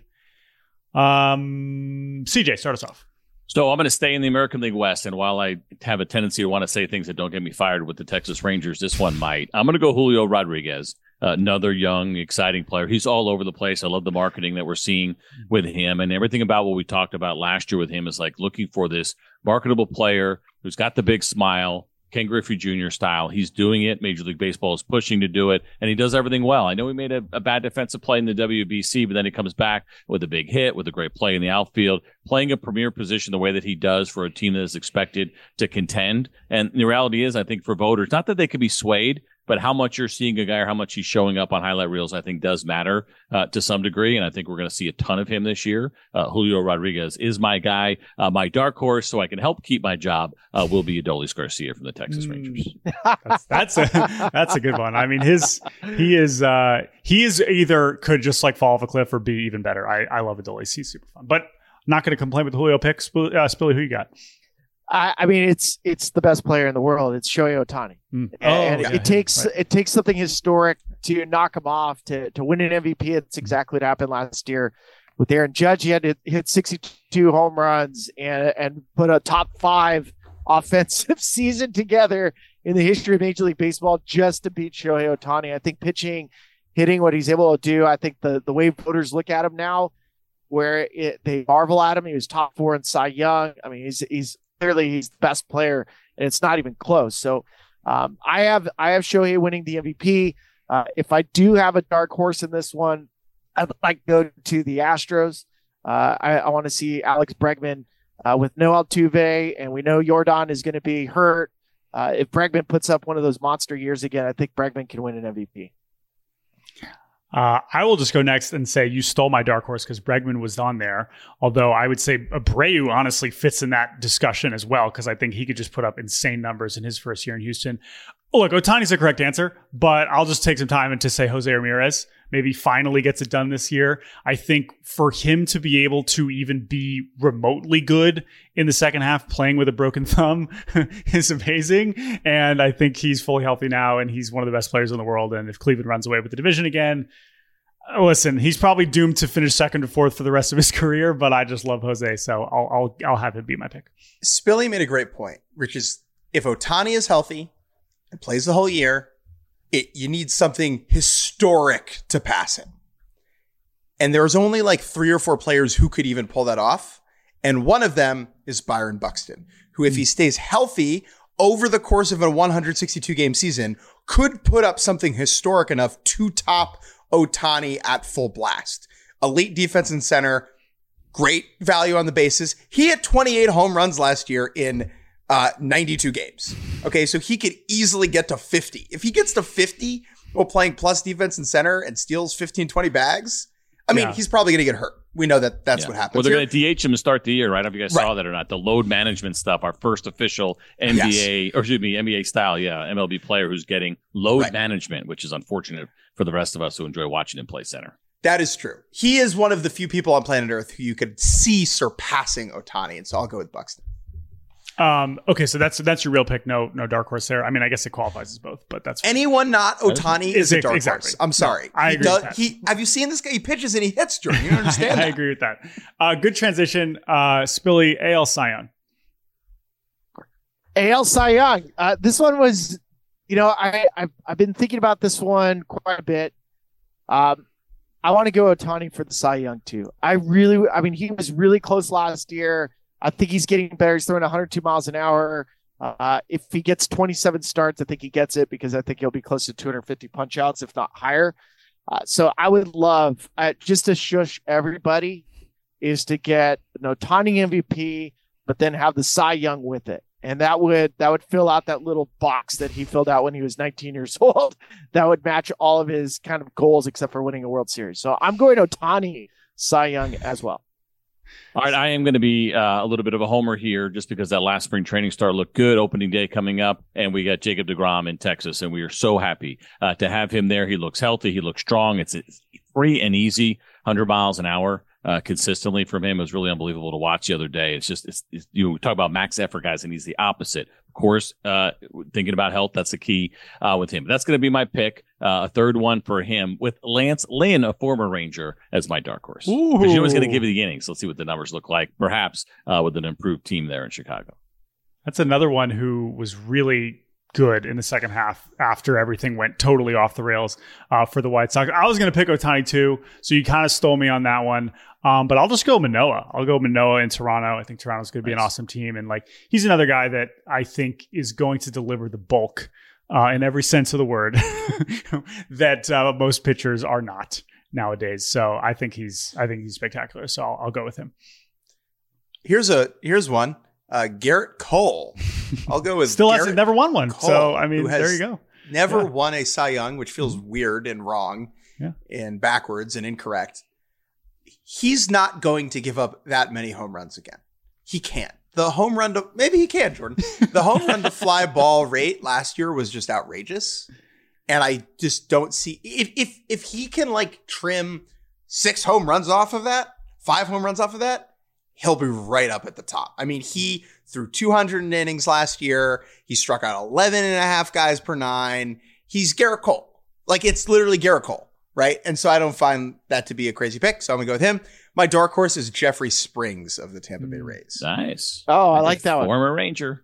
Um, C J, start us off. So I'm going to stay in the American League West, and while I have a tendency to want to say things that don't get me fired with the Texas Rangers, this one might. I'm going to go Julio Rodriguez, uh, another young, exciting player. He's all over the place. I love the marketing that we're seeing with him, and everything about what we talked about last year with him is like looking for this marketable player who's got the big smile, Ken Griffey Junior style. He's doing it. Major League Baseball is pushing to do it, and he does everything well. I know he made a, a bad defensive play in the W B C, but then he comes back with a big hit, with a great play in the outfield, playing a premier position the way that he does for a team that is expected to contend. And the reality is, I think for voters, not that they could be swayed, but how much you're seeing a guy or how much he's showing up on highlight reels, I think does matter uh, to some degree. And I think we're going to see a ton of him this year. Uh, Julio Rodriguez is my guy. Uh, my dark horse, so I can help keep my job, uh, will be Adolis Garcia from the Texas Rangers. that's, that's a that's a good one. I mean, his he is uh, he is either could just like fall off a cliff or be even better. I, I love Adolis. He's super fun. But not going to complain with the Julio pick. Sp- uh, Spilly, who you got? I, I mean, it's it's the best player in the world. It's Shohei Ohtani, mm. and oh, yeah. it takes right. it takes something historic to knock him off to to win an M V P. It's exactly what happened last year with Aaron Judge. He had to hit sixty-two home runs and and put a top five offensive season together in the history of Major League Baseball just to beat Shohei Ohtani. I think pitching, hitting, what he's able to do. I think the the way voters look at him now, where it, they marvel at him. He was top four in Cy Young. I mean, he's he's. Clearly, he's the best player, and it's not even close. So, um, I have I have Shohei winning the M V P. Uh, if I do have a dark horse in this one, I'd like to go to the Astros. Uh, I, I want to see Alex Bregman uh, with no Altuve, and we know Jordan is going to be hurt. Uh, if Bregman puts up one of those monster years again, I think Bregman can win an M V P. Uh, I will just go next and say you stole my dark horse because Bregman was on there. Although I would say Abreu honestly fits in that discussion as well because I think he could just put up insane numbers in his first year in Houston. Oh, look, Ohtani's the correct answer, but I'll just take some time and to say Jose Ramirez maybe finally gets it done this year. I think for him to be able to even be remotely good in the second half playing with a broken thumb is amazing. And I think he's fully healthy now and he's one of the best players in the world. And if Cleveland runs away with the division again, listen, he's probably doomed to finish second or fourth for the rest of his career, but I just love Jose. So I'll, I'll, I'll have him be my pick. Spilly made a great point, which is if Ohtani is healthy and plays the whole year, It, you need something historic to pass him. And there's only like three or four players who could even pull that off. And one of them is Byron Buxton, who, if he stays healthy over the course of a one hundred sixty-two game season, could put up something historic enough to top Ohtani at full blast. Elite defense and center, great value on the bases. He hit twenty-eight home runs last year in Uh, ninety-two games. Okay, so he could easily get to fifty. If he gets to fifty while playing plus defense and center and steals fifteen, twenty bags, I mean, yeah. he's probably going to get hurt. We know that that's yeah. what happens. Well, they're here. going to D H him to start the year, right? I don't know if you guys right. saw that or not. The load management stuff, our first official N B A, yes. or excuse me, N B A style, yeah, M L B player who's getting load right. management, which is unfortunate for the rest of us who enjoy watching him play center. That is true. He is one of the few people on planet Earth who you could see surpassing Ohtani, and so I'll go with Buxton. Um, okay, so that's that's your real pick. No, no dark horse there. I mean, I guess it qualifies as both, but that's anyone not Ohtani is, is a dark exactly. horse. I'm sorry. No, I he agree does, with that. He have you seen this guy? He pitches and he hits, Jordan. You don't understand. I, that. I agree with that. Uh, good transition. Uh, Spilly, A L Cy Young. A L Cy Young. Uh, this one was, you know, I I've, I've been thinking about this one quite a bit. Um, I want to go Ohtani for the Cy Young too. I really, I mean, he was really close last year. I think he's getting better. He's throwing one hundred two miles an hour. Uh, if he gets twenty-seven starts, I think he gets it because I think he'll be close to two hundred fifty punch outs, if not higher. Uh, so I would love, uh, just to shush everybody, is to get an Ohtani M V P, but then have the Cy Young with it. And that would that would fill out that little box that he filled out when he was nineteen years old. That would match all of his kind of goals except for winning a World Series. So I'm going Ohtani, Cy Young as well. All right, I am going to be uh, a little bit of a homer here just because that last spring training start looked good. Opening day coming up, and we got Jacob deGrom in Texas, and we are so happy uh, to have him there. He looks healthy. He looks strong. It's, it's free and easy, one hundred miles an hour uh, consistently from him. It was really unbelievable to watch the other day. It's just, it's, it's you talk about max effort guys, and he's the opposite. Of course, uh, thinking about health, that's the key uh, with him. But that's going to be my pick, uh, a third one for him with Lance Lynn, a former Ranger, as my dark horse. Because you know he's going to give you the innings. Let's see what the numbers look like, perhaps uh, with an improved team there in Chicago. That's another one who was really good in the second half after everything went totally off the rails uh, for the White Sox. I was going to pick Ohtani too, so you kind of stole me on that one. Um, but I'll just go Manoah. I'll go Manoah in Toronto. I think Toronto's going to be nice. An awesome team. And like, he's another guy that I think is going to deliver the bulk uh, in every sense of the word that uh, most pitchers are not nowadays. So I think he's, I think he's spectacular. So I'll, I'll go with him. Here's a, here's one. Uh, Garrett Cole. I'll go with still Garrett has never won one. Cole, so I mean, there you go. Never yeah. won a Cy Young, which feels weird and wrong yeah. and backwards and incorrect. He's not going to give up that many home runs again. He can't. The home run to maybe he can, Jordan. The home run to fly ball rate last year was just outrageous, and I just don't see if if if he can like trim six home runs off of that, five home runs off of that. He'll be right up at the top. I mean, he threw two hundred innings last year. He struck out eleven and a half guys per nine. He's Garrett Cole. Like, it's literally Garrett Cole, right? And so I don't find that to be a crazy pick. So I'm going to go with him. My dark horse is Jeffrey Springs of the Tampa Bay Rays. Nice. Oh, I like that one. Former Ranger.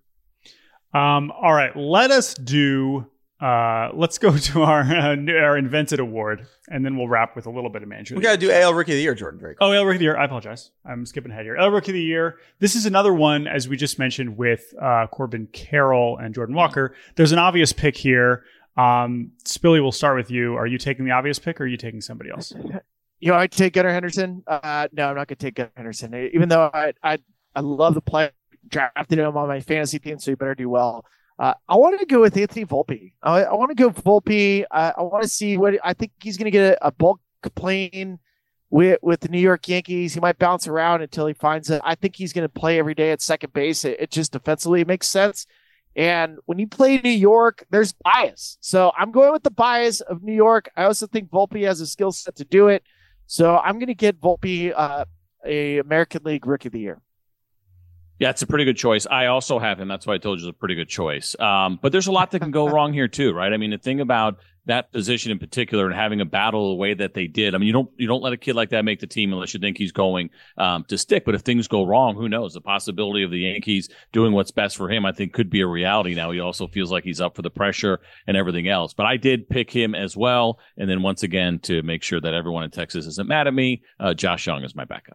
Um, all right. Let us do... Uh, let's go to our uh, our invented award, and then we'll wrap with a little bit of manager. We got to do A L Rookie of the Year, Jordan. Very cool. Oh, A L Rookie of the Year. I apologize. I'm skipping ahead here. A L Rookie of the Year. This is another one, as we just mentioned, with uh, Corbin Carroll and Jordan Walker. There's an obvious pick here. Um, Spilly, we'll start with you. Are you taking the obvious pick, or are you taking somebody else? You know, I'd take Gunnar Henderson. Uh, no, I'm not going to take Gunnar Henderson. Even though I I I love the play, drafted him on my fantasy team, so you better do well. Uh, I want to go with Anthony Volpe. I, I want to go Volpe. Uh, I want to see what I think he's going to get a, a bulk plane with with the New York Yankees. He might bounce around until he finds it. I think he's going to play every day at second base. It, it just defensively makes sense. And when you play New York, there's bias. So I'm going with the bias of New York. I also think Volpe has a skill set to do it. So I'm going to get Volpe uh, a American League Rookie of the Year. Yeah, it's a pretty good choice. I also have him. That's why I told you it's a pretty good choice. Um, but there's a lot that can go wrong here too, right? I mean, the thing about that position in particular and having a battle the way that they did, I mean, you don't you don't let a kid like that make the team unless you think he's going um, to stick. But if things go wrong, who knows? The possibility of the Yankees doing what's best for him, I think, could be a reality now. He also feels like he's up for the pressure and everything else. But I did pick him as well. And then once again, to make sure that everyone in Texas isn't mad at me, uh, Josh Young is my backup.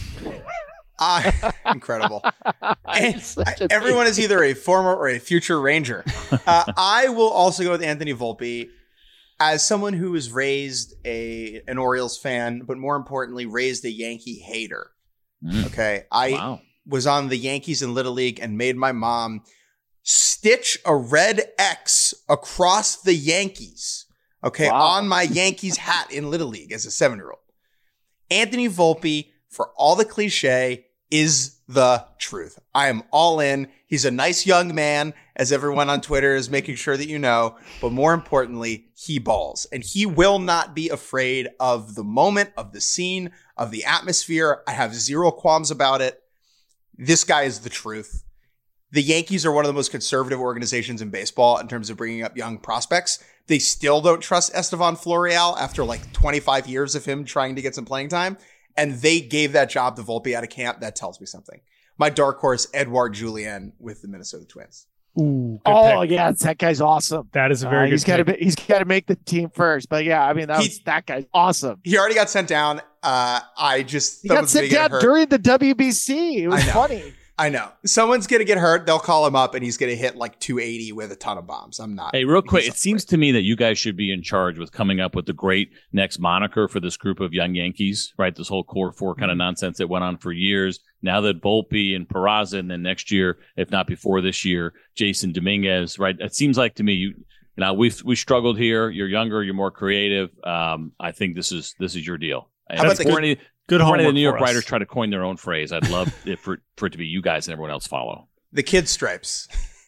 Uh, incredible. And everyone is either a former or a future Ranger. Uh, I will also go with Anthony Volpe as someone who was raised a an Orioles fan, but more importantly, raised a Yankee hater. Mm. Okay. I wow. was on the Yankees in Little League and made my mom stitch a red X across the Yankees. Okay. Wow. On my Yankees hat in Little League as a seven-year-old. Anthony Volpe, for all the cliche, is the truth. I am all in. He's a nice young man, as everyone on Twitter is making sure that you know, but more importantly, he balls, and he will not be afraid of the moment, of the scene, of the atmosphere. I have zero qualms about it. This guy is the truth. The Yankees are one of the most conservative organizations in baseball in terms of bringing up young prospects. They still don't trust Estevan Florial after like twenty-five years of him trying to get some playing time. And they gave that job to Volpe out of camp. That tells me something. My dark horse, Edouard Julien with the Minnesota Twins. Ooh, oh pick. yeah, that guy's awesome. That is a very uh, good. He's got to he's got to make the team first. But yeah, I mean that, was, that guy's awesome. He already got sent down. Uh, I just he got sent down during the W B C. It was funny. I know. Someone's going to get hurt. They'll call him up and he's going to hit like two eighty with a ton of bombs. I'm not. Hey, real quick. It seems to me that you guys should be in charge with coming up with the great next moniker for this group of young Yankees, right? This whole core four kind of nonsense that went on for years. Now that Volpe and Peraza, and then next year, if not before this year, Jason Dominguez, right? It seems like to me, you, now we've, we struggled here. You're younger. You're more creative. Um, I think this is, this is your deal. How about the good, any, good before any of the homework New York for us. writers try to coin their own phrase, I'd love it for, for it to be you guys and everyone else follow. The kid stripes.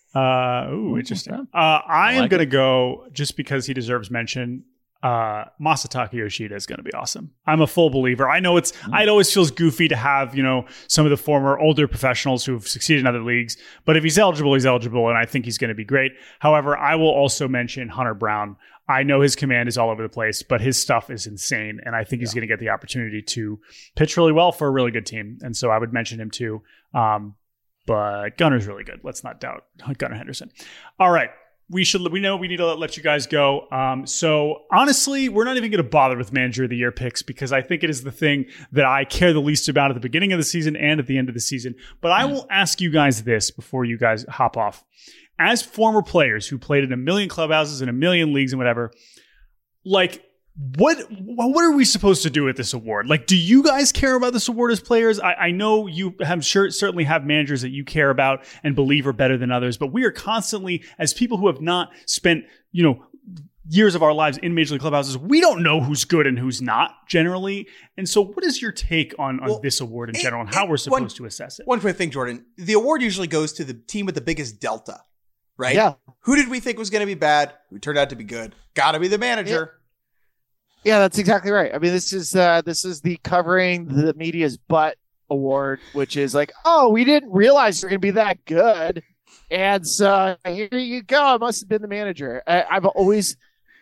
Uh, ooh, interesting. Uh, I, I am like going to go just because he deserves mention. Uh, Masataka Yoshida is going to be awesome. I'm a full believer. I know it's, Mm-hmm. it always feels goofy to have, you know, some of the former older professionals who've succeeded in other leagues, but if he's eligible, he's eligible. And I think he's going to be great. However, I will also mention Hunter Brown. I know his command is all over the place, but his stuff is insane. And I think he's going to get the opportunity to pitch really well for a really good team. And so I would mention him too. Um, but Gunner's really good. Let's not doubt Gunnar Henderson. All right. We should. We know we need to let you guys go. Um, so honestly, we're not even going to bother with Manager of the Year picks because I think it is the thing that I care the least about at the beginning of the season and at the end of the season. But I will ask you guys this before you guys hop off. As former players who played in a million clubhouses and a million leagues and whatever, like what what are we supposed to do with this award? Like, do you guys care about this award as players? I, I know you have sure certainly have managers that you care about and believe are better than others, but we are constantly, as people who have not spent, you know, years of our lives in Major League clubhouses, we don't know who's good and who's not generally. And so what is your take on, on Well, this award in it- general and how it- we're supposed one- to assess it? One quick thing, Jordan. The award usually goes to the team with the biggest delta, right? Yeah. Who did we think was going to be bad? Who turned out to be good? Got to be the manager. Yeah, that's exactly right. I mean, this is uh, this is the covering the media's butt award, which is like, oh, we didn't realize you're going to be that good, and so here you go. It must have been the manager. I, I've always,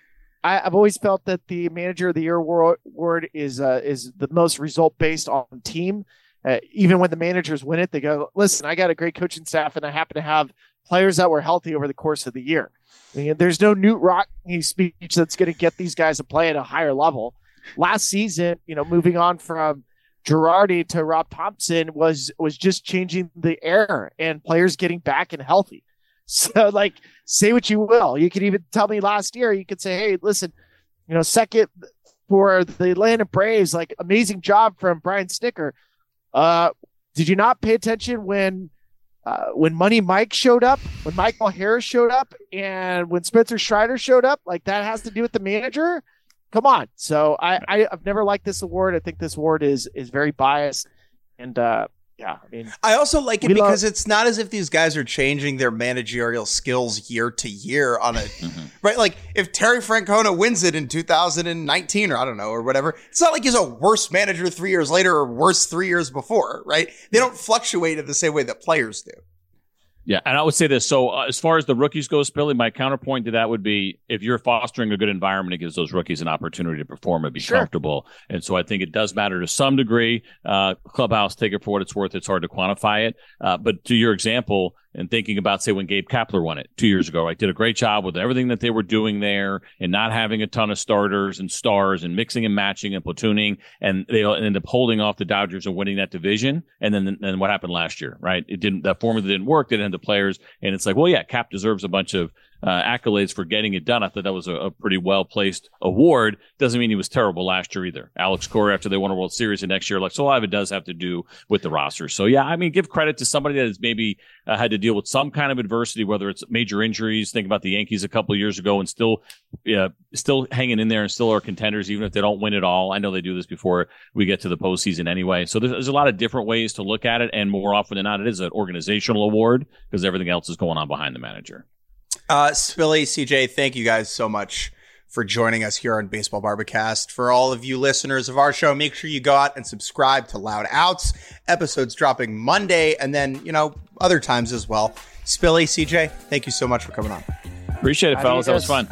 I, I've always felt that the Manager of the Year award, award is uh, is the most result based on team. Uh, even when the managers win it, they go, listen, I got a great coaching staff, and I happen to have players that were healthy over the course of the year. I mean, there's no Newt Rockne speech that's going to get these guys to play at a higher level. Last season, you know, moving on from Girardi to Rob Thompson was was just changing the air and players getting back and healthy. So, like, say what you will. You could even tell me last year, you could say, hey, listen, you know, second for the Atlanta Braves, like, amazing job from Brian Snicker. Uh, did you not pay attention when Uh, when Money Mike showed up, when Michael Harris showed up, and when Spencer Strider showed up? Like, that has to do with the manager? Come on. So I, I, I've never liked this award. I think this award is is very biased. And uh, yeah, I mean, I also like it We because love- it's not as if these guys are changing their managerial skills year to year on a right. Like if Terry Francona wins it in two thousand nineteen or I don't know or whatever, it's not like he's a worse manager three years later or worse three years before, right? They don't fluctuate in the same way that players do. Yeah, and I would say this. So uh, as far as the rookies go, Spilly, my counterpoint to that would be if you're fostering a good environment, it gives those rookies an opportunity to perform and be Sure. comfortable. And so I think it does matter to some degree. Uh, Clubhouse, take it for what it's worth. It's hard to quantify it. Uh, but to your example, and thinking about, say, when Gabe Kapler won it two years ago, right, did a great job with everything that they were doing there and not having a ton of starters and stars and mixing and matching and platooning. And they ended up holding off the Dodgers and winning that division. And then, then what happened last year, right? It didn't, that formula didn't work. They didn't have the players. And it's like, well, yeah, Cap deserves a bunch of uh, accolades for getting it done. I thought that was a, a pretty well-placed award. Doesn't mean he was terrible last year either. Alex Cora, after they won a World Series, and next year, like, so a lot of it does have to do with the roster. So, yeah, I mean, give credit to somebody that has maybe uh, had to deal with some kind of adversity, whether it's major injuries. Think about the Yankees a couple of years ago and still, yeah, still hanging in there and still are contenders, even if they don't win it all. I know they do this before we get to the postseason anyway. So there's, there's a lot of different ways to look at it, and more often than not, it is an organizational award because everything else is going on behind the manager. Uh, Spilly, C J, thank you guys so much for joining us here on Baseball Barbacast. For all of you listeners of our show, make sure you go out and subscribe to Loud Outs. Episodes dropping Monday and then, you know, other times as well. Spilly, C J, thank you so much for coming on. Appreciate it, fellas. That was fun.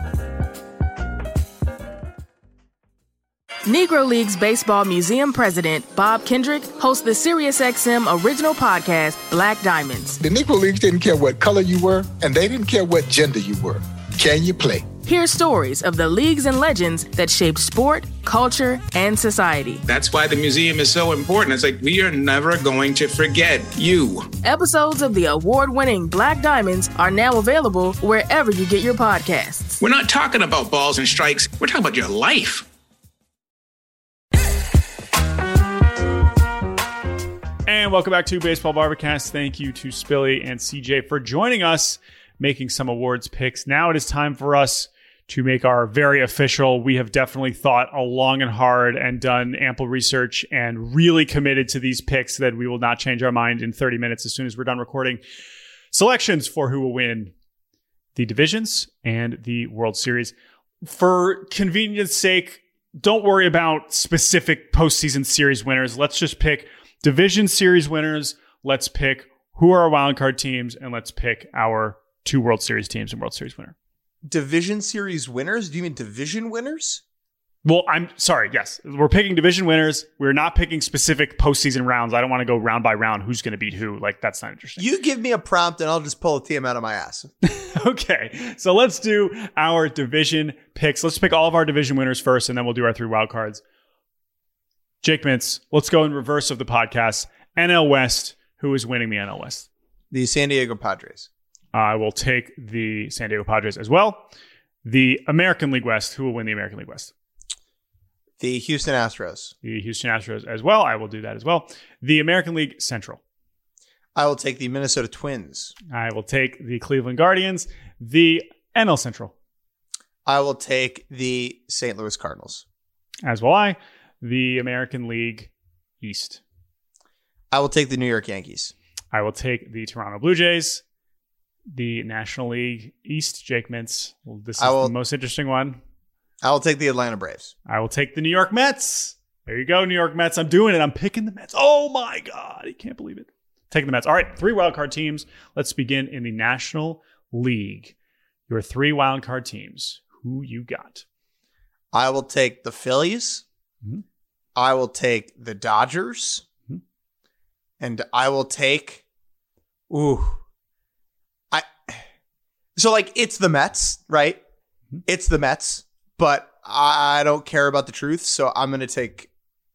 Negro Leagues Baseball Museum President Bob Kendrick hosts the SiriusXM original podcast, Black Diamonds. The Negro Leagues didn't care what color you were, and they didn't care what gender you were. Can you play? Hear stories of the leagues and legends that shaped sport, culture, and society. That's why the museum is so important. It's like, we are never going to forget you. Episodes of the award-winning Black Diamonds are now available wherever you get your podcasts. We're not talking about balls and strikes. We're talking about your life. And welcome back to Baseball Barbacast. Thank you to Spilly and C J for joining us, making some awards picks. Now it is time for us to make our very official. We have definitely thought a long and hard and done ample research and really committed to these picks that we will not change our mind in thirty minutes as soon as we're done recording. Selections for who will win the divisions and the World Series. For convenience sake, don't worry about specific postseason series winners. Let's just pick division series winners. Let's pick who are our wildcard teams, and let's pick our two World Series teams and World Series winner. Division series winners? Do you mean division winners? Well, I'm sorry. Yes, we're picking division winners. We're not picking specific postseason rounds. I don't want to go round by round. Who's going to beat who? Like, that's not interesting. You give me a prompt and I'll just pull a team out of my ass. Okay, so let's do our division picks. Let's pick all of our division winners first, and then we'll do our three wild cards. Jake Mintz, let's go in reverse of the podcast. N L West, who is winning the N L West? The San Diego Padres. I will take the San Diego Padres as well. The American League West, who will win the American League West? The Houston Astros. The Houston Astros as well. I will do that as well. The American League Central. I will take the Minnesota Twins. I will take the Cleveland Guardians. The N L Central. I will take the Saint Louis Cardinals. As will I. The American League East. I will take the New York Yankees. I will take the Toronto Blue Jays. The National League East, Jake Mintz. Well, this is will, the most interesting one. I will take the Atlanta Braves. I will take the New York Mets. There you go, New York Mets. I'm doing it. I'm picking the Mets. Oh my God. I can't believe it. Taking the Mets. All right, three wildcard teams. Let's begin in the National League. Your three wildcard teams. Who you got? I will take the Phillies. Mm-hmm. I will take the Dodgers. Mm-hmm. And I will take... Ooh... I so like it's the Mets, right? Mm-hmm. It's the Mets, but I don't care about the truth, so I'm gonna take.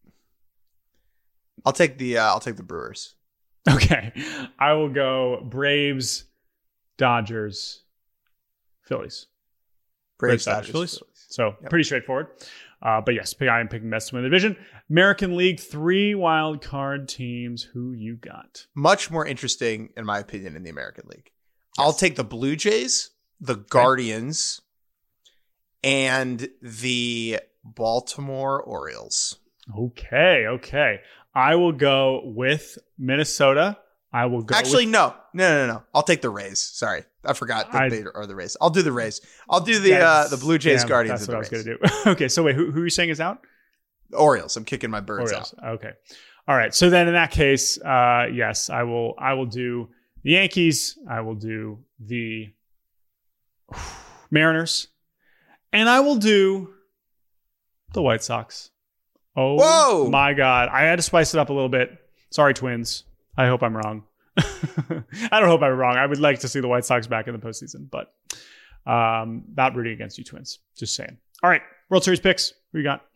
I'll take the uh, I'll take the Brewers. Okay, I will go Braves, Dodgers, Phillies. Braves, Braves Dodgers, Dodgers, Phillies. Phillies. So yep. Pretty straightforward. Uh, but yes, I am picking Mets to win the division. American League, three wild card teams. Who you got? Much more interesting, in my opinion, in the American League. Yes. I'll take the Blue Jays, the Guardians, okay. and the Baltimore Orioles. Okay, okay. I will go with Minnesota. I will go Actually, with- no. No, no, no. I'll take the Rays. Sorry. I forgot that I, they are the Rays. I'll do the Rays. I'll do the uh, the Blue Jays, damn, Guardians, that's and what the I was Rays. going to do. Okay, so wait, who, who are you saying is out? The Orioles. I'm kicking my birds Orioles. out. Okay. All right. So then in that case, uh, yes, I will I will do the Yankees. I will do the Mariners. And I will do the White Sox. Oh, Whoa! My God. I had to spice it up a little bit. Sorry, Twins. I hope I'm wrong. I don't hope I'm wrong. I would like to see the White Sox back in the postseason, but um, not rooting against you, Twins. Just saying. All right. World Series picks. Who you got?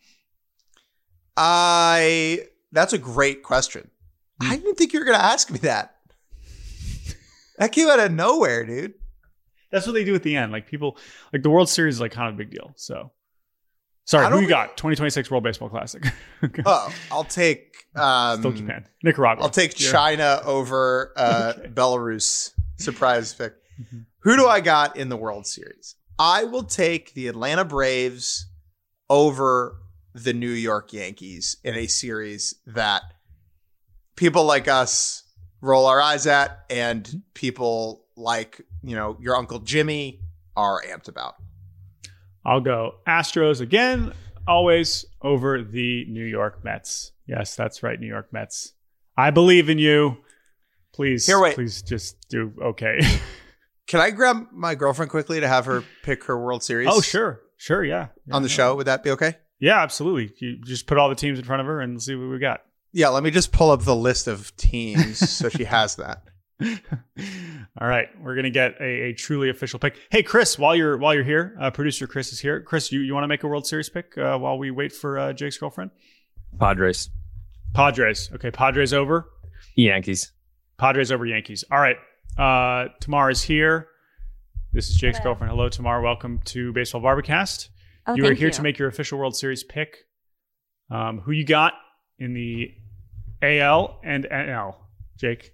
I... That's a great question. I didn't think you were going to ask me that. That came out of nowhere, dude. That's what they do at the end. Like people, like the World Series is like kind of a big deal. So, sorry, who you got? twenty twenty-six World Baseball Classic. Oh, I'll take um, still Japan, Nicaragua. I'll take yeah. China over uh, okay. Belarus. Surprise pick. Mm-hmm. Who do I got in the World Series? I will take the Atlanta Braves over the New York Yankees in a series that people like us roll our eyes at, and people like, you know, your Uncle Jimmy are amped about. I'll go Astros again, always over the New York Mets. Yes, that's right, New York Mets. I believe in you. Please, Here, wait. please just do okay. Can I grab my girlfriend quickly to have her pick her World Series? Oh, sure. Sure, yeah. yeah on the yeah. show, would that be okay? Yeah, absolutely. You just put all the teams in front of her and see what we got. Yeah, let me just pull up the list of teams so she has that. All right, we're gonna get a, a truly official pick. Hey, Chris, while you're while you're here, uh, producer Chris is here. Chris, you, you want to make a World Series pick uh, while we wait for uh, Jake's girlfriend? Padres. Padres. Okay, Padres over. Yankees. Padres over Yankees. All right. Uh, Tamar is here. This is Jake's Hello. girlfriend. Hello, Tamar. Welcome to Baseball Barbacast. Oh, you are thank here you. to make your official World Series pick. Um, who you got in the A L and N L, Jake?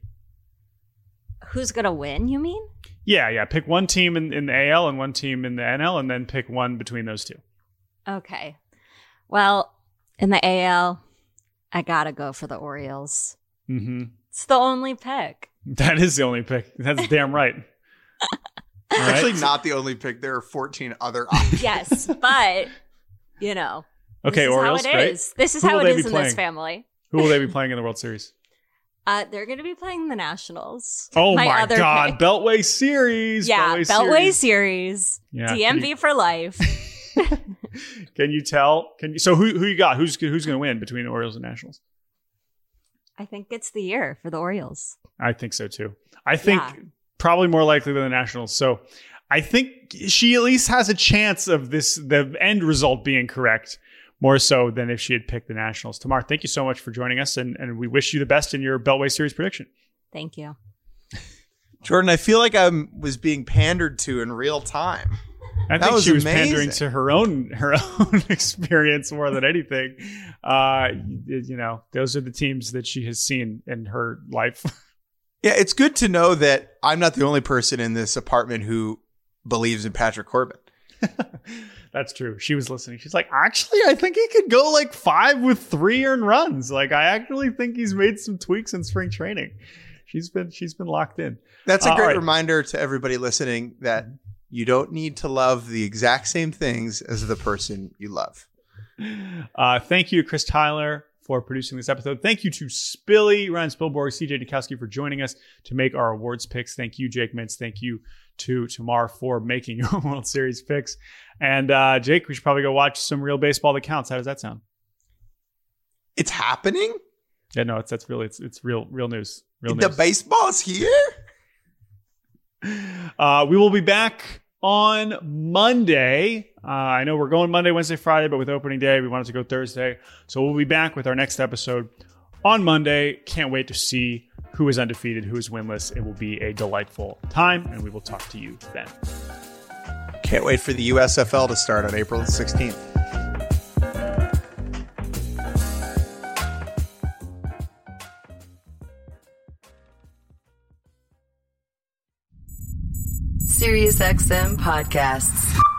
Who's gonna win? You mean? Yeah, yeah. Pick one team in, in the A L and one team in the N L, and then pick one between those two. Okay. Well, in the A L, I gotta go for the Orioles. Mm-hmm. It's the only pick. That is the only pick. That's damn right. All right. Actually, not the only pick. There are fourteen other options. Yes, but you know. Okay, this is Orioles, how it great. is. This is Who how will it they is be in playing? this family. Who will they be playing in the World Series? Uh, they're going to be playing the Nationals. Oh my, other God. pick. Beltway Series. Yeah, Beltway, Beltway Series. Series. Yeah. D M V for life. Can you tell? Can you? So who who you got? Who's who's going to win between the Orioles and Nationals? I think it's the year for the Orioles. I think so too. I think Yeah. probably more likely than the Nationals. So I think she at least has a chance of this the end result being correct, more so than if she had picked the Nationals. Tamar, thank you so much for joining us, and, and we wish you the best in your Beltway Series prediction. Thank you. Jordan, I feel like I was being pandered to in real time. I That think was she was amazing. pandering to her own her own experience more than anything. Uh, you, you know, those are the teams that she has seen in her life. Yeah, it's good to know that I'm not the only person in this apartment who believes in Patrick Corbin. That's true. She was listening. She's like, actually, I think he could go like five with three earned runs. Like, I actually think he's made some tweaks in spring training. She's been she's been locked in. That's a Uh, great all right. reminder to everybody listening that you don't need to love the exact same things as the person you love. Uh, thank you to Chris Tyler for producing this episode. Thank you to Spilly, Ryan Spielborg, C J Dukowski for joining us to make our awards picks. Thank you, Jake Mintz. Thank you to Tamar for making your World Series picks. And uh, Jake, we should probably go watch some real baseball that counts. How does that sound? It's happening? Yeah, no, it's that's really it's it's real real news. Real The news. baseball's here? Uh, we will be back on Monday. Uh, I know we're going Monday, Wednesday, Friday, but with opening day, we wanted to go Thursday. So we'll be back with our next episode on Monday. Can't wait to see who is undefeated, who is winless. It will be a delightful time, and we will talk to you then. Can't wait for the U S F L to start on April sixteenth. SiriusXM podcasts.